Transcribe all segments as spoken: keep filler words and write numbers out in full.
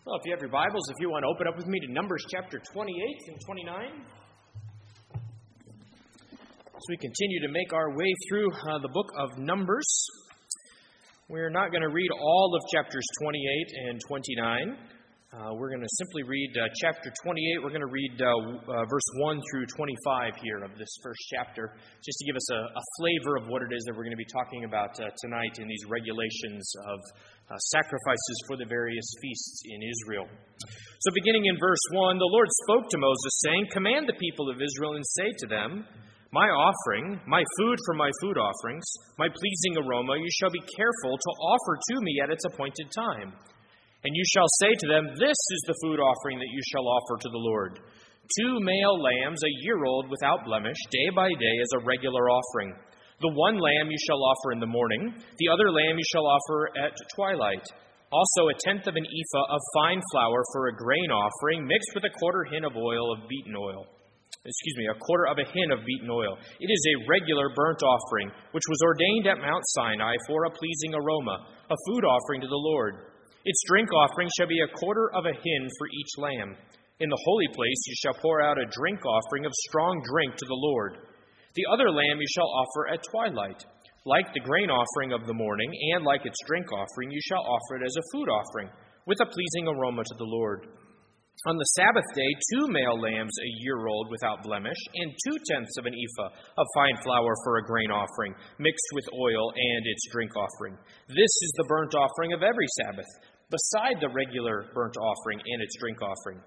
Well, if you have your Bibles, if you want to open up with me to Numbers chapter twenty-eight and twenty-nine. As we continue to make our way through uh, the book of Numbers, we're not going to read all of chapters twenty-eight and twenty-nine. Uh, we're going to simply read uh, chapter twenty-eight. We're going to read uh, uh, verse one through twenty-five here of this first chapter, just to give us a, a flavor of what it is that we're going to be talking about uh, tonight in these regulations of uh, sacrifices for the various feasts in Israel. So beginning in verse one, the Lord spoke to Moses, saying, "Command the people of Israel and say to them, My offering, my food for my food offerings, my pleasing aroma, you shall be careful to offer to me at its appointed time. And you shall say to them, This is the food offering that you shall offer to the Lord. Two male lambs, a year old, without blemish, day by day as a regular offering. The one lamb you shall offer in the morning, the other lamb you shall offer at twilight. Also a tenth of an ephah of fine flour for a grain offering, mixed with a quarter hin of oil of beaten oil. Excuse me, a quarter of a hin of beaten oil. It is a regular burnt offering, which was ordained at Mount Sinai for a pleasing aroma, a food offering to the Lord. Its drink offering shall be a quarter of a hin for each lamb. In the holy place you shall pour out a drink offering of strong drink to the Lord. The other lamb you shall offer at twilight. Like the grain offering of the morning, and like its drink offering, you shall offer it as a food offering, with a pleasing aroma to the Lord. On the Sabbath day, two male lambs a year old without blemish, and two-tenths of an ephah of fine flour for a grain offering, mixed with oil and its drink offering. This is the burnt offering of every Sabbath, beside the regular burnt offering and its drink offering.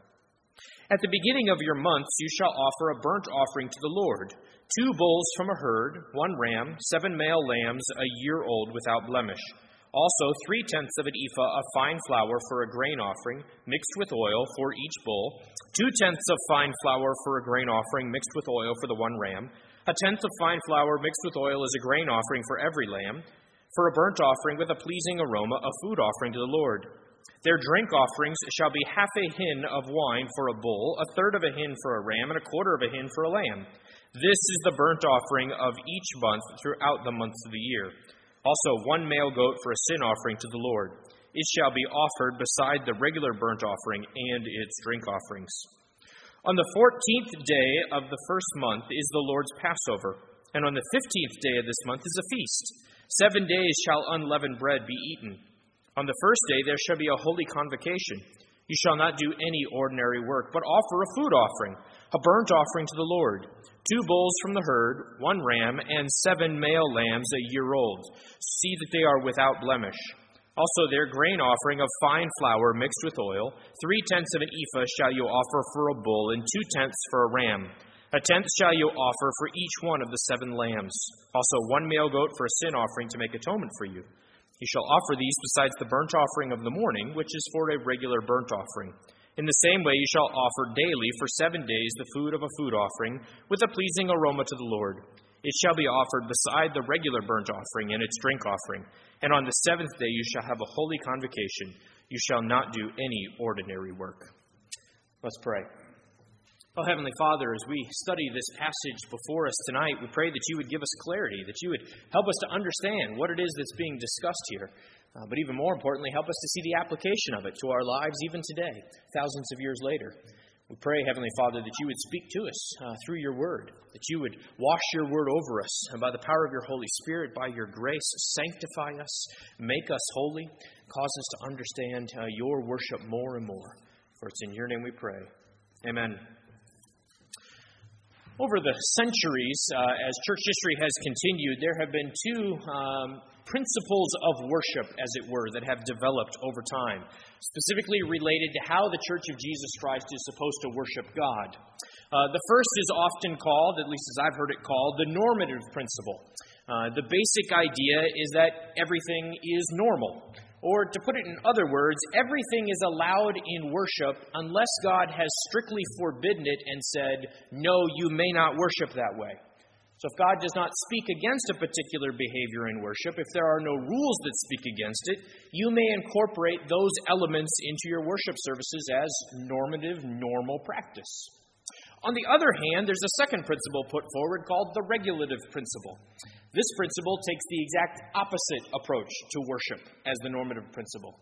At the beginning of your months you shall offer a burnt offering to the Lord, two bulls from a herd, one ram, seven male lambs a year old without blemish. Also three-tenths of an ephah of fine flour for a grain offering, mixed with oil for each bull, two-tenths of fine flour for a grain offering, mixed with oil for the one ram, a tenth of fine flour mixed with oil as a grain offering for every lamb, for a burnt offering with a pleasing aroma, a food offering to the Lord. Their drink offerings shall be half a hin of wine for a bull, a third of a hin for a ram, and a quarter of a hin for a lamb. This is the burnt offering of each month throughout the months of the year. Also one male goat for a sin offering to the Lord. It shall be offered beside the regular burnt offering and its drink offerings. On the fourteenth day of the first month is the Lord's Passover, and on the fifteenth day of this month is a feast. Seven days shall unleavened bread be eaten. On the first day there shall be a holy convocation. You shall not do any ordinary work, but offer a food offering, a burnt offering to the Lord. Two bulls from the herd, one ram, and seven male lambs a year old. See that they are without blemish. Also their grain offering of fine flour mixed with oil, three-tenths of an ephah shall you offer for a bull, and two-tenths for a ram. A tenth shall you offer for each one of the seven lambs. Also one male goat for a sin offering to make atonement for you. You shall offer these besides the burnt offering of the morning, which is for a regular burnt offering. In the same way you shall offer daily for seven days the food of a food offering, with a pleasing aroma to the Lord. It shall be offered beside the regular burnt offering and its drink offering. And on the seventh day you shall have a holy convocation. You shall not do any ordinary work." Let's pray. Oh, Heavenly Father, as we study this passage before us tonight, we pray that you would give us clarity, that you would help us to understand what it is that's being discussed here. Uh, but even more importantly, help us to see the application of it to our lives even today, thousands of years later. We pray, Heavenly Father, that you would speak to us uh, through your word, that you would wash your word over us, and by the power of your Holy Spirit, by your grace, sanctify us, make us holy, cause us to understand uh, your worship more and more. For it's in your name we pray. Amen. Over the centuries, uh, as church history has continued, there have been two um, principles of worship, as it were, that have developed over time, specifically related to how the Church of Jesus Christ is supposed to worship God. Uh, the first is often called, at least as I've heard it called, the normative principle. Uh, the basic idea is that everything is normal. Or to put it in other words, everything is allowed in worship unless God has strictly forbidden it and said, no, you may not worship that way. So if God does not speak against a particular behavior in worship, if there are no rules that speak against it, you may incorporate those elements into your worship services as normative, normal practice. On the other hand, there's a second principle put forward called the regulative principle. This principle takes the exact opposite approach to worship as the normative principle.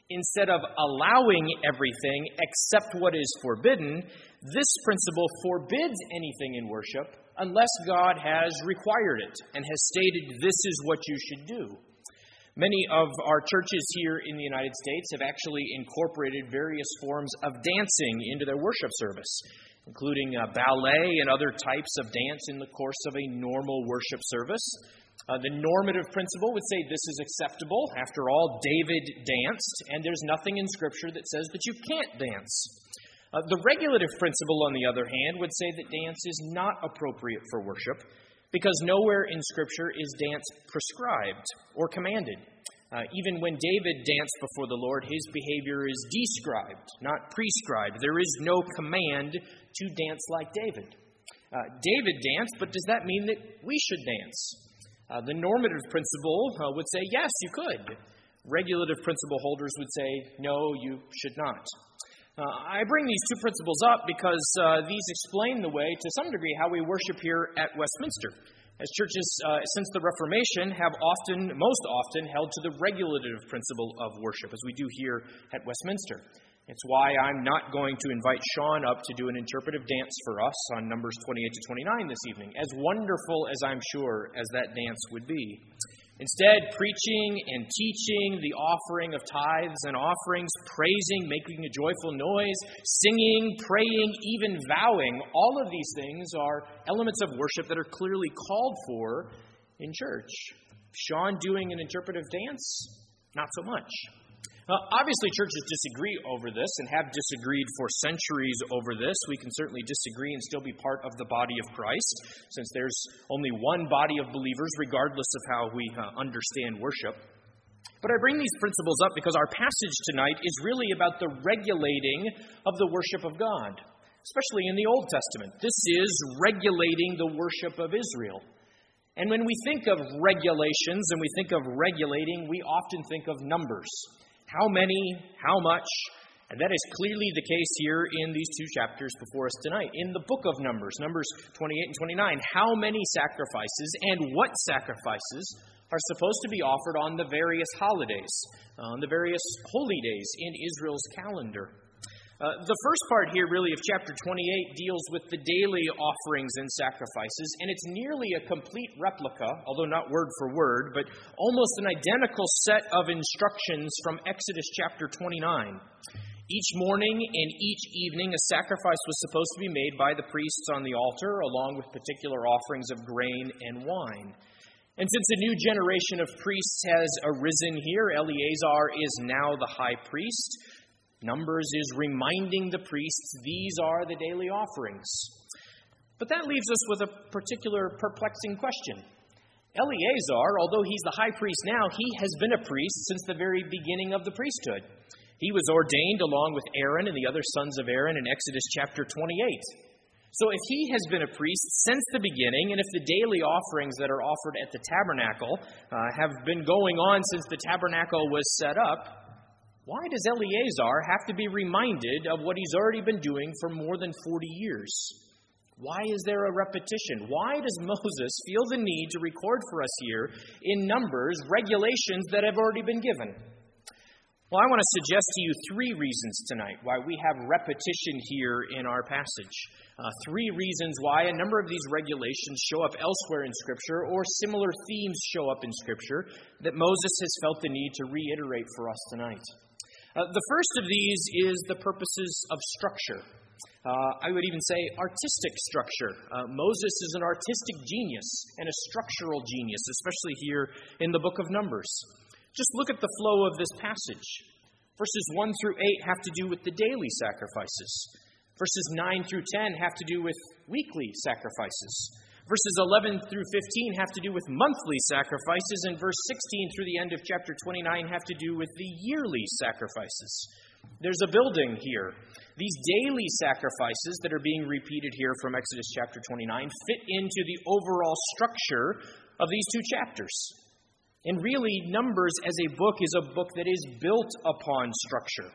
Instead of allowing everything except what is forbidden, this principle forbids anything in worship unless God has required it and has stated this is what you should do. Many of our churches here in the United States have actually incorporated various forms of dancing into their worship service, including uh, ballet and other types of dance in the course of a normal worship service. Uh, the normative principle would say this is acceptable. After all, David danced, and there's nothing in Scripture that says that you can't dance. Uh, the regulative principle, on the other hand, would say that dance is not appropriate for worship because nowhere in Scripture is dance prescribed or commanded. Uh, even when David danced before the Lord, his behavior is described, not prescribed. There is no command to dance like David. Uh, David danced, but does that mean that we should dance? Uh, the normative principle uh, would say, yes, you could. Regulative principle holders would say, no, you should not. Uh, I bring these two principles up because uh, these explain the way, to some degree, how we worship here at Westminster. As churches, uh, since the Reformation, have often, most often, held to the regulative principle of worship, as we do here at Westminster. It's why I'm not going to invite Sean up to do an interpretive dance for us on Numbers twenty-eight to twenty-nine this evening, as wonderful as I'm sure as that dance would be. Instead, preaching and teaching, the offering of tithes and offerings, praising, making a joyful noise, singing, praying, even vowing, all of these things are elements of worship that are clearly called for in church. Sean doing an interpretive dance? Not so much. Uh, obviously, churches disagree over this and have disagreed for centuries over this. We can certainly disagree and still be part of the body of Christ, since there's only one body of believers, regardless of how we uh, understand worship. But I bring these principles up because our passage tonight is really about the regulating of the worship of God, especially in the Old Testament. This is regulating the worship of Israel. And when we think of regulations and we think of regulating, we often think of numbers. How many, how much, and that is clearly the case here in these two chapters before us tonight. In the book of Numbers, Numbers twenty-eight and twenty-nine, how many sacrifices and what sacrifices are supposed to be offered on the various holidays, on the various holy days in Israel's calendar. Uh, the first part here, really, of chapter twenty-eight deals with the daily offerings and sacrifices, and it's nearly a complete replica, although not word for word, but almost an identical set of instructions from Exodus chapter twenty-nine. Each morning and each evening, a sacrifice was supposed to be made by the priests on the altar, along with particular offerings of grain and wine. And since a new generation of priests has arisen here, Eleazar is now the high priest. Numbers is reminding the priests these are the daily offerings. But that leaves us with a particular perplexing question. Eleazar, although he's the high priest now, he has been a priest since the very beginning of the priesthood. He was ordained along with Aaron and the other sons of Aaron in Exodus chapter twenty-eight. So if he has been a priest since the beginning, and if the daily offerings that are offered at the tabernacle uh, have been going on since the tabernacle was set up, why does Eleazar have to be reminded of what he's already been doing for more than forty years? Why is there a repetition? Why does Moses feel the need to record for us here in Numbers regulations that have already been given? Well, I want to suggest to you three reasons tonight why we have repetition here in our passage. Uh, three reasons why a number of these regulations show up elsewhere in Scripture, or similar themes show up in Scripture, that Moses has felt the need to reiterate for us tonight. Uh, the first of these is the purposes of structure. Uh, I would even say artistic structure. Uh, Moses is an artistic genius and a structural genius, especially here in the book of Numbers. Just look at the flow of this passage. Verses one through eight have to do with the daily sacrifices. Verses nine through ten have to do with weekly sacrifices. Verses eleven through fifteen have to do with monthly sacrifices, and verse sixteen through the end of chapter twenty-nine have to do with the yearly sacrifices. There's a building here. These daily sacrifices that are being repeated here from Exodus chapter twenty-nine fit into the overall structure of these two chapters. And really, Numbers as a book is a book that is built upon structure.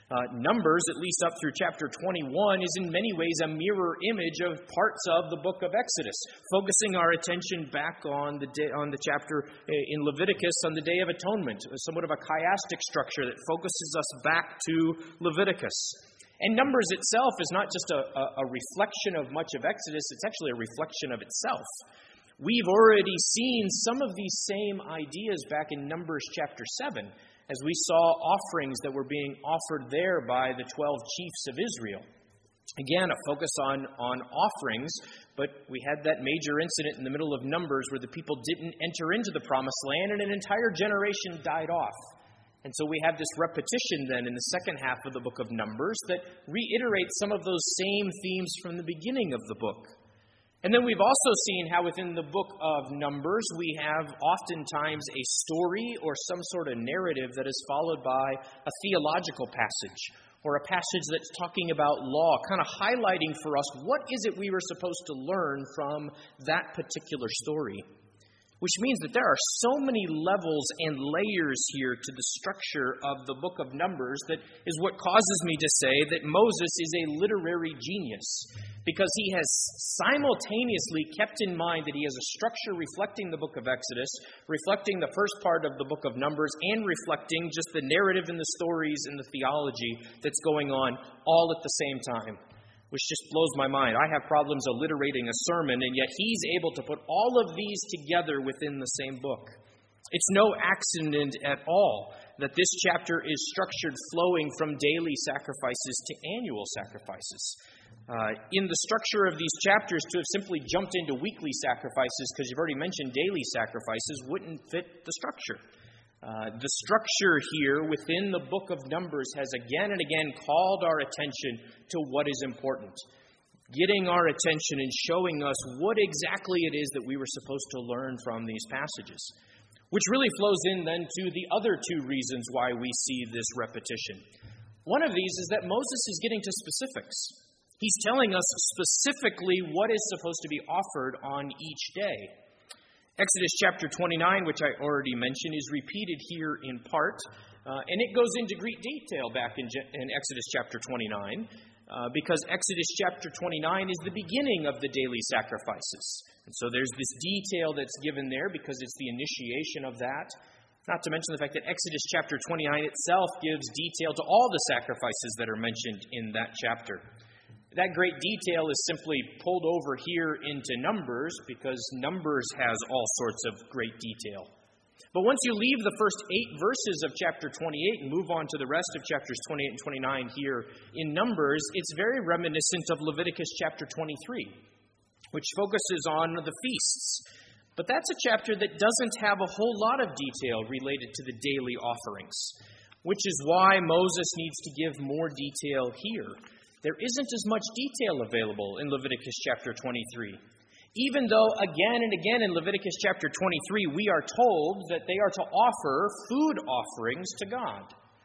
Uh, Numbers, at least up through chapter twenty-one, is in many ways a mirror image of parts of the book of Exodus, focusing our attention back on the day, on the chapter in Leviticus on the Day of Atonement, somewhat of a chiastic structure that focuses us back to Leviticus. And Numbers itself is not just a, a, a reflection of much of Exodus, it's actually a reflection of itself. We've already seen some of these same ideas back in Numbers chapter seven, as we saw offerings that were being offered there by the twelve chiefs of Israel. Again, a focus on, on offerings, but we had that major incident in the middle of Numbers where the people didn't enter into the promised land and an entire generation died off. And so we have this repetition then in the second half of the book of Numbers that reiterates some of those same themes from the beginning of the book. And then we've also seen how within the book of Numbers we have oftentimes a story or some sort of narrative that is followed by a theological passage or a passage that's talking about law, kind of highlighting for us what is it we were supposed to learn from that particular story. Which means that there are so many levels and layers here to the structure of the book of Numbers that is what causes me to say that Moses is a literary genius, because he has simultaneously kept in mind that he has a structure reflecting the book of Exodus, reflecting the first part of the book of Numbers, and reflecting just the narrative and the stories and the theology that's going on all at the same time. Which just blows my mind. I have problems alliterating a sermon, and yet he's able to put all of these together within the same book. It's no accident at all that this chapter is structured flowing from daily sacrifices to annual sacrifices. Uh, in the structure of these chapters, to have simply jumped into weekly sacrifices, because you've already mentioned daily sacrifices, wouldn't fit the structure. Uh, the structure here within the book of Numbers has again and again called our attention to what is important, getting our attention and showing us what exactly it is that we were supposed to learn from these passages, which really flows in then to the other two reasons why we see this repetition. One of these is that Moses is getting to specifics. He's telling us specifically what is supposed to be offered on each day. Exodus chapter twenty-nine, which I already mentioned, is repeated here in part, uh, and it goes into great detail back in, Je- in Exodus chapter twenty-nine, uh, because Exodus chapter twenty-nine is the beginning of the daily sacrifices. And so there's this detail that's given there because it's the initiation of that. Not to mention the fact that Exodus chapter twenty-nine itself gives detail to all the sacrifices that are mentioned in that chapter. That great detail is simply pulled over here into Numbers because Numbers has all sorts of great detail. But once you leave the first eight verses of chapter twenty-eight and move on to the rest of chapters twenty-eight and twenty-nine here in Numbers, it's very reminiscent of Leviticus chapter twenty-three, which focuses on the feasts. But that's a chapter that doesn't have a whole lot of detail related to the daily offerings, which is why Moses needs to give more detail here. There isn't as much detail available in Leviticus chapter twenty-three. Even though again and again in Leviticus chapter twenty-three we are told that they are to offer food offerings to God.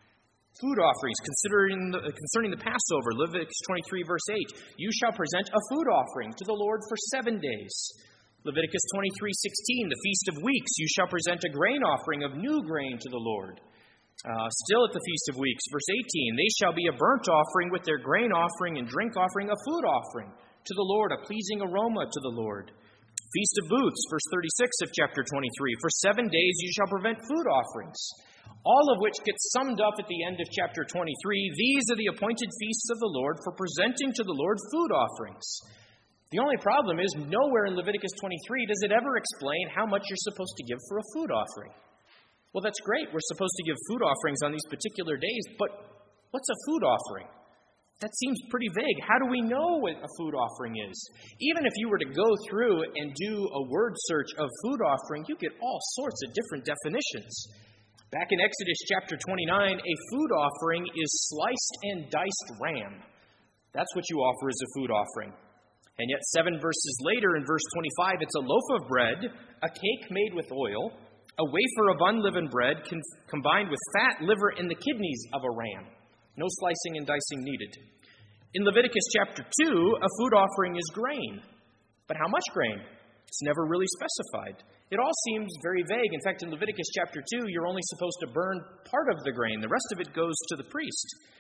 Food offerings considering the, concerning the Passover, Leviticus twenty-three verse eight. You shall present a food offering to the Lord for seven days. Leviticus twenty-three sixteen, the Feast of Weeks. You shall present a grain offering of new grain to the Lord. Uh, still at the Feast of Weeks, verse eighteen, they shall be a burnt offering with their grain offering and drink offering, a food offering to the Lord, a pleasing aroma to the Lord. Feast of Booths, verse thirty-six of chapter twenty-three, for seven days you shall prevent food offerings. All of which gets summed up at the end of chapter twenty-three. These are the appointed feasts of the Lord for presenting to the Lord food offerings. The only problem is nowhere in Leviticus twenty-three does it ever explain how much you're supposed to give for a food offering. Well, that's great. We're supposed to give food offerings on these particular days, but what's a food offering? That seems pretty vague. How do we know what a food offering is? Even if you were to go through and do a word search of food offering, you get all sorts of different definitions. Back in Exodus chapter twenty-nine, a food offering is sliced and diced ram. That's what you offer as a food offering. And yet seven verses later in verse twenty-five, it's a loaf of bread, a cake made with oil, a wafer of unleavened bread con- combined with fat, liver, and the kidneys of a ram. No slicing and dicing needed. In Leviticus chapter two, a food offering is grain. But how much grain? It's never really specified. It all seems very vague. In fact, in Leviticus chapter two, you're only supposed to burn part of the grain. The rest of it goes to the priest.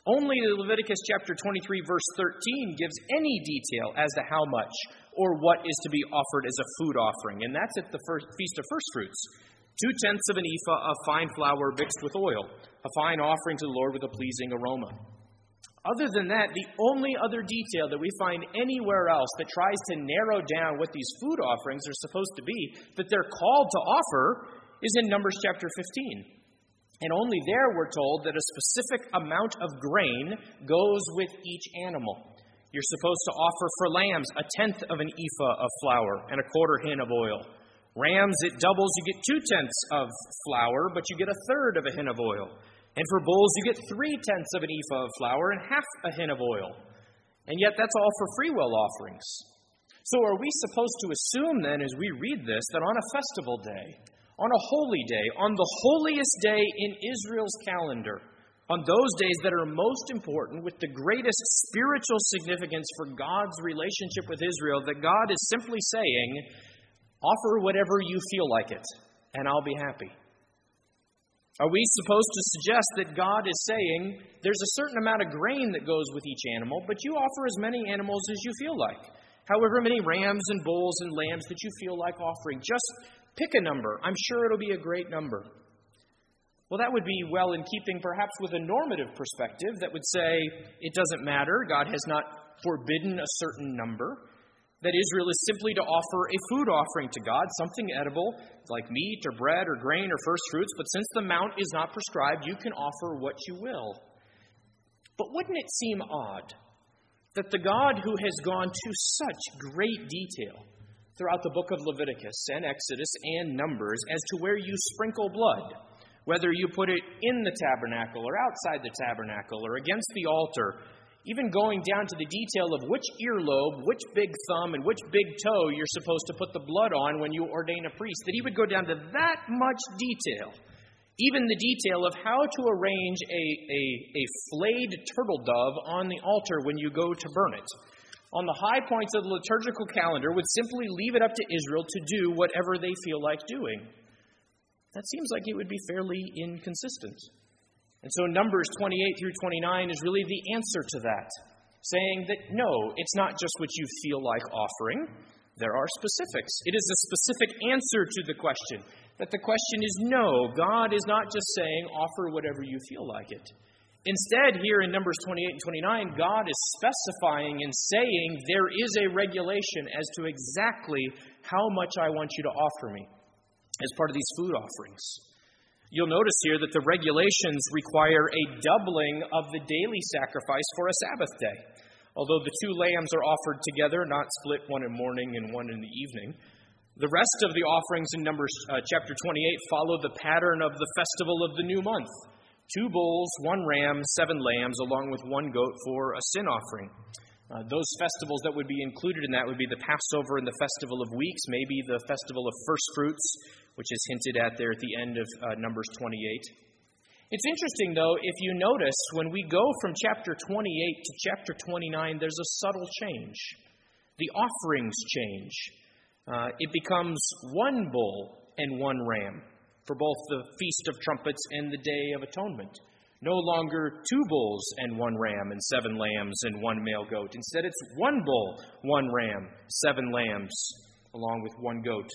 Only Leviticus chapter twenty-three, verse thirteen gives any detail as to how much or what is to be offered as a food offering, and that's at the first Feast of First Fruits. Two-tenths of an ephah of fine flour mixed with oil, a fine offering to the Lord with a pleasing aroma. Other than that, the only other detail that we find anywhere else that tries to narrow down what these food offerings are supposed to be, that they're called to offer, is in Numbers chapter fifteen. And only there we're told that a specific amount of grain goes with each animal. You're supposed to offer for lambs a tenth of an ephah of flour and a quarter hin of oil. Rams, it doubles, you get two-tenths of flour, but you get a third of a hin of oil. And for bulls, you get three-tenths of an ephah of flour and half a hin of oil. And yet that's all for freewill offerings. So are we supposed to assume then, as we read this, that on a festival day, on a holy day, on the holiest day in Israel's calendar, on those days that are most important, with the greatest spiritual significance for God's relationship with Israel, that God is simply saying, offer whatever you feel like it, and I'll be happy? Are we supposed to suggest that God is saying, there's a certain amount of grain that goes with each animal, but you offer as many animals as you feel like? However many rams and bulls and lambs that you feel like offering. Just pick a number. I'm sure it'll be a great number. Well, that would be well in keeping perhaps with a normative perspective that would say, it doesn't matter, God has not forbidden a certain number. That Israel is simply to offer a food offering to God, something edible, like meat or bread or grain or first fruits, but since the amount is not prescribed, you can offer what you will. But wouldn't it seem odd that the God who has gone to such great detail throughout the book of Leviticus and Exodus and Numbers as to where you sprinkle blood, whether you put it in the tabernacle or outside the tabernacle or against the altar, even going down to the detail of which earlobe, which big thumb, and which big toe you're supposed to put the blood on when you ordain a priest, that he would go down to that much detail, even the detail of how to arrange a, a, a flayed turtle dove on the altar when you go to burn it, on the high points of the liturgical calendar, would simply leave it up to Israel to do whatever they feel like doing. That seems like it would be fairly inconsistent. And so Numbers twenty-eight through twenty-nine is really the answer to that, saying that no, it's not just what you feel like offering. There are specifics. It is a specific answer to the question. That the question is no, God is not just saying offer whatever you feel like it. Instead, here in Numbers twenty-eight and twenty-nine, God is specifying and saying there is a regulation as to exactly how much I want you to offer me as part of these food offerings. You'll notice here that the regulations require a doubling of the daily sacrifice for a Sabbath day. Although the two lambs are offered together, not split, one in the morning and one in the evening. The rest of the offerings in Numbers uh, chapter twenty-eight follow the pattern of the festival of the new month. Two bulls, one ram, seven lambs, along with one goat for a sin offering. Uh, those festivals that would be included in that would be the Passover and the Festival of Weeks, maybe the Festival of First Fruits, which is hinted at there at the end of uh, Numbers twenty-eight. It's interesting, though, if you notice, when we go from chapter twenty-eight to chapter twenty-nine, there's a subtle change. The offerings change. Uh, it becomes one bull and one ram for both the Feast of Trumpets and the Day of Atonement. No longer two bulls and one ram and seven lambs and one male goat. Instead, it's one bull, one ram, seven lambs, along with one goat.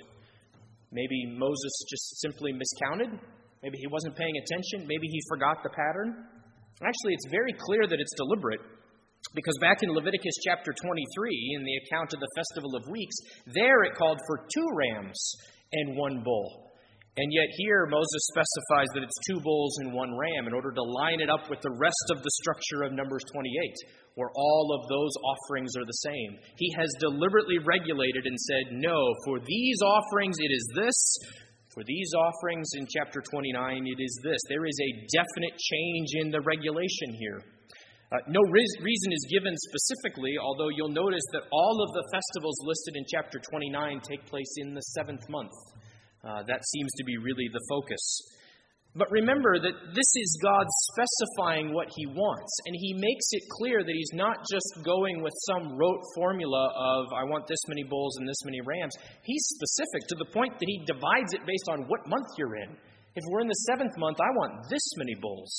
Maybe Moses just simply miscounted. Maybe he wasn't paying attention. Maybe he forgot the pattern. Actually, it's very clear that it's deliberate, because back in Leviticus chapter twenty-three, in the account of the Festival of Weeks, there it called for two rams and one bull. And yet here, Moses specifies that it's two bulls and one ram in order to line it up with the rest of the structure of Numbers twenty-eight, where all of those offerings are the same. He has deliberately regulated and said, no, for these offerings it is this. For these offerings in chapter twenty-nine it is this. There is a definite change in the regulation here. Uh, no re- reason is given specifically, although you'll notice that all of the festivals listed in chapter twenty-nine take place in the seventh month. Uh, that seems to be really the focus. But remember that this is God specifying what he wants, and he makes it clear that he's not just going with some rote formula of, I want this many bulls and this many rams. He's specific to the point that he divides it based on what month you're in. If we're in the seventh month, I want this many bulls.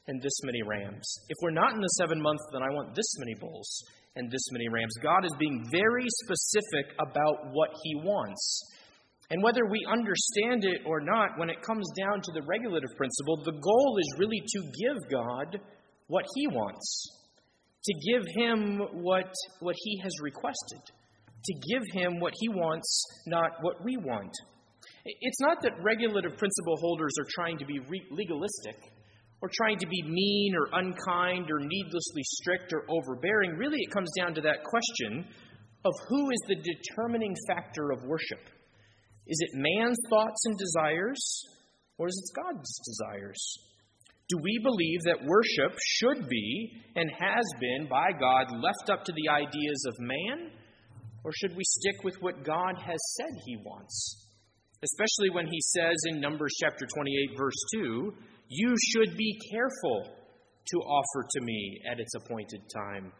and this many rams. If we're not in the seven months, then I want this many bulls and this many rams. God is being very specific about what he wants. And whether we understand it or not, when it comes down to the regulative principle, the goal is really to give God what he wants, to give him what, what he has requested, to give him what he wants, not what we want. It's not that regulative principle holders are trying to be re- legalistic or trying to be mean or unkind or needlessly strict or overbearing. Really, it comes down to that question of who is the determining factor of worship. Is it man's thoughts and desires, or is it God's desires? Do we believe that worship should be and has been by God left up to the ideas of man, or should we stick with what God has said he wants? Especially when he says in Numbers chapter twenty-eight, verse two, you should be careful to offer to me at its appointed time.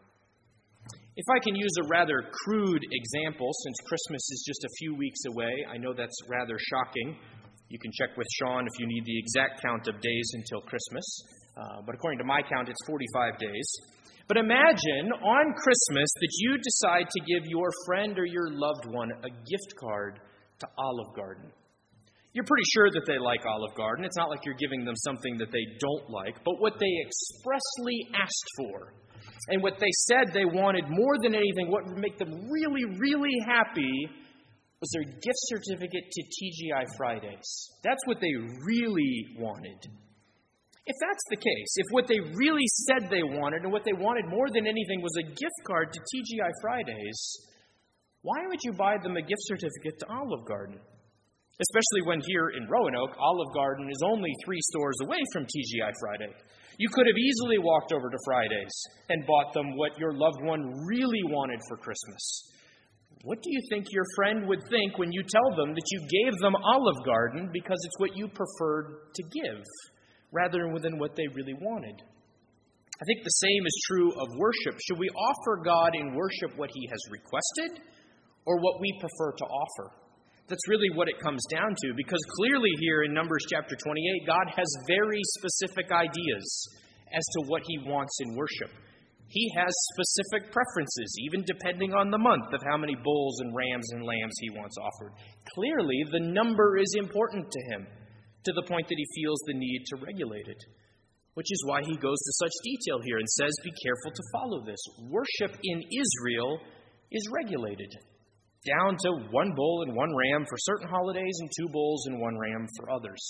If I can use a rather crude example, since Christmas is just a few weeks away, I know that's rather shocking. You can check with Sean if you need the exact count of days until Christmas. Uh, but according to my count, it's forty-five days. But imagine on Christmas that you decide to give your friend or your loved one a gift card to Olive Garden. You're pretty sure that they like Olive Garden. It's not like you're giving them something that they don't like. But what they expressly asked for, and what they said they wanted more than anything, what would make them really, really happy, was their gift certificate to T G I Fridays. That's what they really wanted. If that's the case, if what they really said they wanted, and what they wanted more than anything was a gift card to T G I Fridays, why would you buy them a gift certificate to Olive Garden? Especially when here in Roanoke, Olive Garden is only three stores away from T G I Friday. You could have easily walked over to Fridays and bought them what your loved one really wanted for Christmas. What do you think your friend would think when you tell them that you gave them Olive Garden because it's what you preferred to give, rather than what they really wanted? I think the same is true of worship. Should we offer God in worship what he has requested, or what we prefer to offer? That's really what it comes down to, because clearly here in Numbers chapter twenty-eight, God has very specific ideas as to what he wants in worship. He has specific preferences, even depending on the month, of how many bulls and rams and lambs he wants offered. Clearly, the number is important to him, to the point that he feels the need to regulate it, which is why he goes to such detail here and says, be careful to follow this. Worship in Israel is regulated, down to one bull and one ram for certain holidays and two bulls and one ram for others.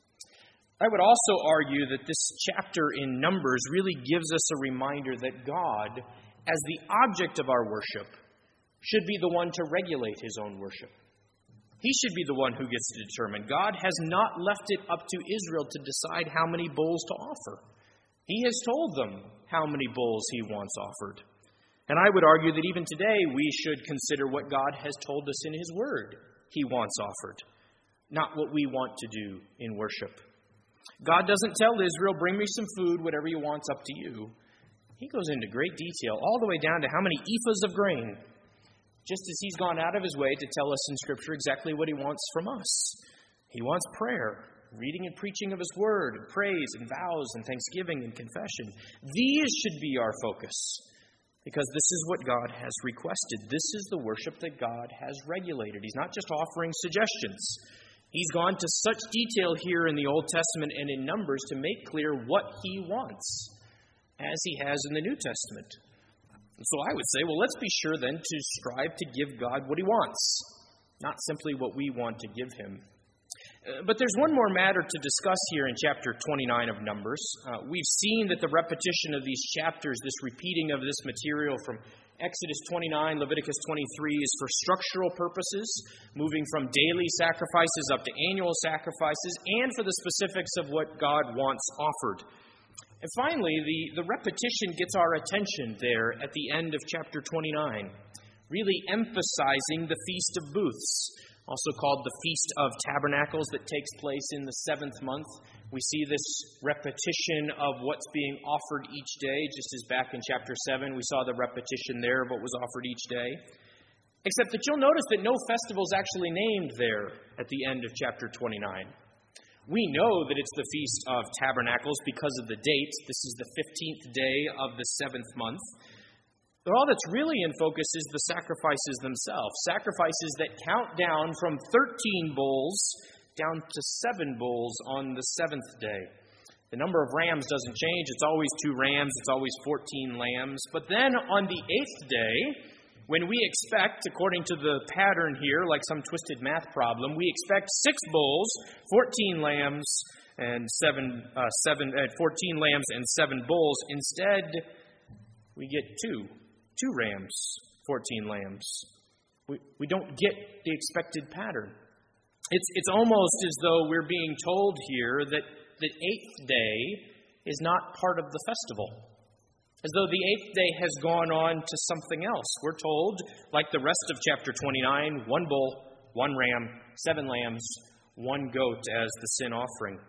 I would also argue that this chapter in Numbers really gives us a reminder that God, as the object of our worship, should be the one to regulate his own worship. He should be the one who gets to determine. God has not left it up to Israel to decide how many bulls to offer. He has told them how many bulls he wants offered. And I would argue that even today we should consider what God has told us in his word he wants offered, not what we want to do in worship. God doesn't tell Israel, bring me some food, whatever you want's up to you. He goes into great detail, all the way down to how many ephahs of grain, just as he's gone out of his way to tell us in Scripture exactly what he wants from us. He wants prayer, reading and preaching of his word, and praise and vows and thanksgiving and confession. These should be our focus, because this is what God has requested. This is the worship that God has regulated. He's not just offering suggestions. He's gone to such detail here in the Old Testament and in Numbers to make clear what he wants, as he has in the New Testament. And so I would say, well, let's be sure then to strive to give God what he wants, not simply what we want to give him. Uh, but there's one more matter to discuss here in chapter twenty-nine of Numbers. Uh, we've seen that the repetition of these chapters, this repeating of this material from Exodus twenty-nine, Leviticus twenty-three, is for structural purposes, moving from daily sacrifices up to annual sacrifices, and for the specifics of what God wants offered. And finally, the, the repetition gets our attention there at the end of chapter twenty-nine, really emphasizing the Feast of Booths, also called the Feast of Tabernacles, that takes place in the seventh month. We see this repetition of what's being offered each day, just as back in chapter seven we saw the repetition there of what was offered each day. Except that you'll notice that no festival is actually named there at the end of chapter twenty-nine. We know that it's the Feast of Tabernacles because of the date. This is the fifteenth day of the seventh month. But all that's really in focus is the sacrifices themselves. Sacrifices that count down from thirteen bulls down to seven bulls on the seventh day. The number of rams doesn't change. It's always two rams. It's always fourteen lambs. But then on the eighth day, when we expect, according to the pattern here, like some twisted math problem, we expect six bulls, fourteen lambs, and seven, uh, seven, uh, fourteen lambs and seven bulls. Instead, we get two, two rams, fourteen lambs. We we don't get the expected pattern. It's it's almost as though we're being told here that the eighth day is not part of the festival. As though the eighth day has gone on to something else. We're told, like the rest of chapter twenty-nine, one bull, one ram, seven lambs, one goat as the sin offering.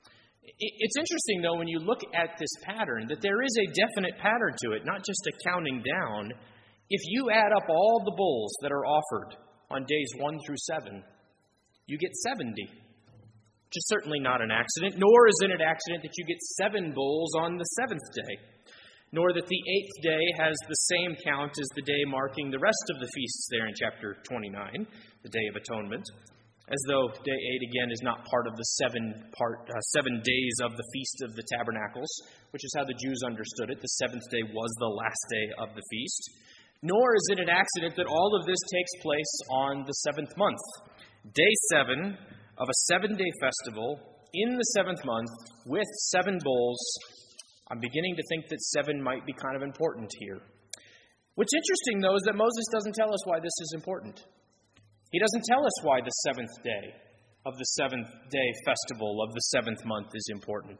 It's interesting, though, when you look at this pattern, that there is a definite pattern to it, not just a counting down. If you add up all the bulls that are offered on days one through seven, you get seventy. Which is certainly not an accident, nor is it an accident that you get seven bulls on the seventh day, nor that the eighth day has the same count as the day marking the rest of the feasts there in chapter twenty-nine, the Day of Atonement, as though day eight again is not part of the seven part uh, seven days of the Feast of the Tabernacles, which is how the Jews understood it. The seventh day was the last day of the feast. Nor is it an accident that all of this takes place on the seventh month, day seven of a seven-day festival in the seventh month with seven bulls. I'm beginning to think that seven might be kind of important here. What's interesting, though, is that Moses doesn't tell us why this is important. He doesn't tell us why the seventh day of the seventh-day festival of the seventh month is important.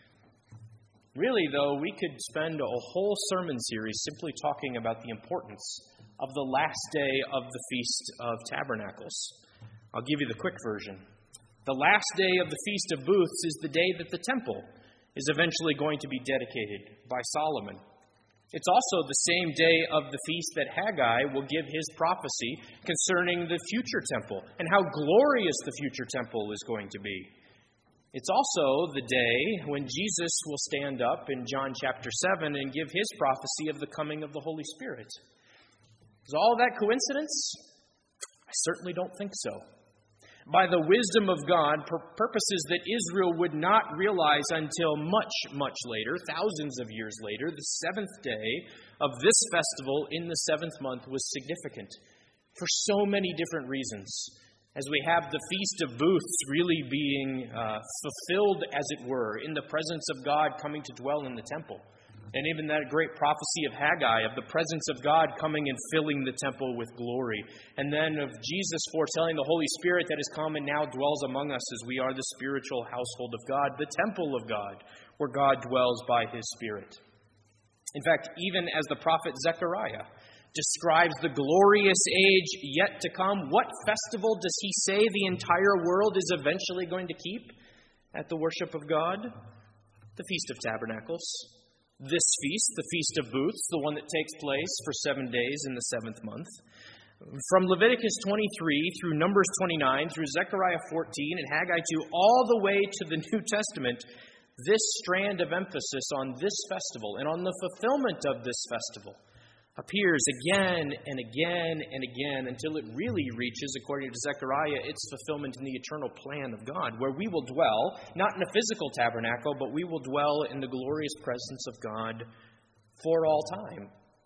Really, though, we could spend a whole sermon series simply talking about the importance of the last day of the Feast of Tabernacles. I'll give you the quick version. The last day of the Feast of Booths is the day that the temple is eventually going to be dedicated by Solomon. It's also the same day of the feast that Haggai will give his prophecy concerning the future temple and how glorious the future temple is going to be. It's also the day when Jesus will stand up in John chapter seven and give his prophecy of the coming of the Holy Spirit. Is all that coincidence? I certainly don't think so. By the wisdom of God, purposes that Israel would not realize until much, much later, thousands of years later, the seventh day of this festival in the seventh month was significant for so many different reasons. As we have the Feast of Booths really being uh, fulfilled, as it were, in the presence of God coming to dwell in the temple. And even that great prophecy of Haggai, of the presence of God coming and filling the temple with glory. And then of Jesus foretelling the Holy Spirit that has come and now dwells among us as we are the spiritual household of God, the temple of God, where God dwells by his Spirit. In fact, even as the prophet Zechariah describes the glorious age yet to come, what festival does he say the entire world is eventually going to keep at the worship of God? The Feast of Tabernacles. This feast, the Feast of Booths, the one that takes place for seven days in the seventh month. From Leviticus twenty-three through Numbers twenty-nine, through Zechariah fourteen and Haggai two, all the way to the New Testament, this strand of emphasis on this festival and on the fulfillment of this festival appears again and again and again until it really reaches, according to Zechariah, its fulfillment in the eternal plan of God, where we will dwell, not in a physical tabernacle, but we will dwell in the glorious presence of God for all time.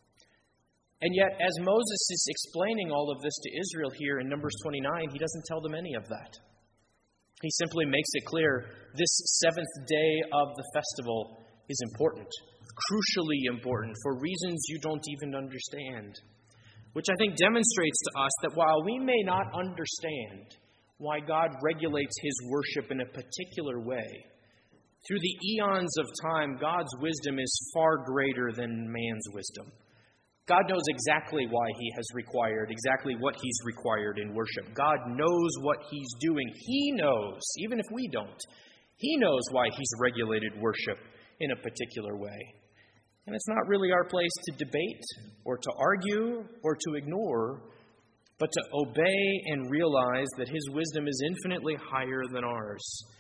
And yet, as Moses is explaining all of this to Israel here in Numbers twenty-nine, he doesn't tell them any of that. He simply makes it clear this seventh day of the festival is important. Crucially important for reasons you don't even understand, which I think demonstrates to us that while we may not understand why God regulates his worship in a particular way, through the eons of time, God's wisdom is far greater than man's wisdom. God knows exactly why he has required, exactly what he's required in worship. God knows what he's doing. He knows, even if we don't, he knows why he's regulated worship in a particular way. And it's not really our place to debate or to argue or to ignore, but to obey and realize that his wisdom is infinitely higher than ours.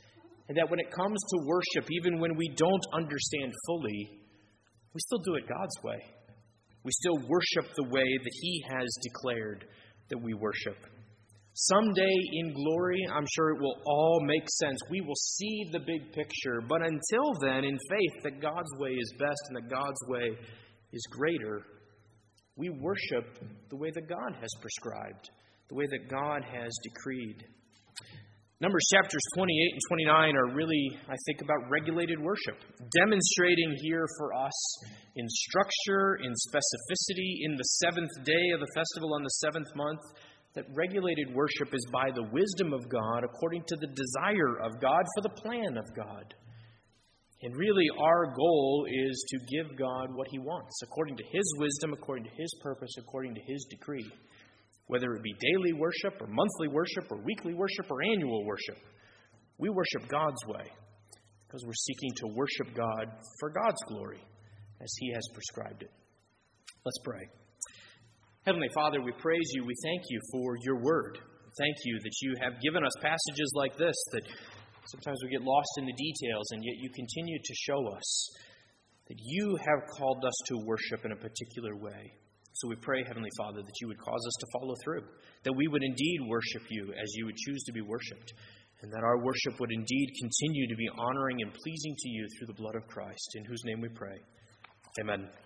And that when it comes to worship, even when we don't understand fully, we still do it God's way. We still worship the way that He has declared that we worship. Someday in glory, I'm sure it will all make sense. We will see the big picture. But until then, in faith that God's way is best and that God's way is greater, we worship the way that God has prescribed, the way that God has decreed. Numbers chapters twenty-eight and twenty-nine are really, I think, about regulated worship, demonstrating here for us in structure, in specificity, in the seventh day of the festival on the seventh month, that regulated worship is by the wisdom of God, according to the desire of God, for the plan of God. And really, our goal is to give God what He wants, according to His wisdom, according to His purpose, according to His decree. Whether it be daily worship or monthly worship or weekly worship or annual worship, we worship God's way because we're seeking to worship God for God's glory as He has prescribed it. Let's pray. Heavenly Father, we praise You. We thank You for Your word. Thank You that You have given us passages like this that sometimes we get lost in the details, and yet You continue to show us that You have called us to worship in a particular way. So we pray, Heavenly Father, that You would cause us to follow through, that we would indeed worship You as You would choose to be worshipped, and that our worship would indeed continue to be honoring and pleasing to You through the blood of Christ, in whose name we pray. Amen.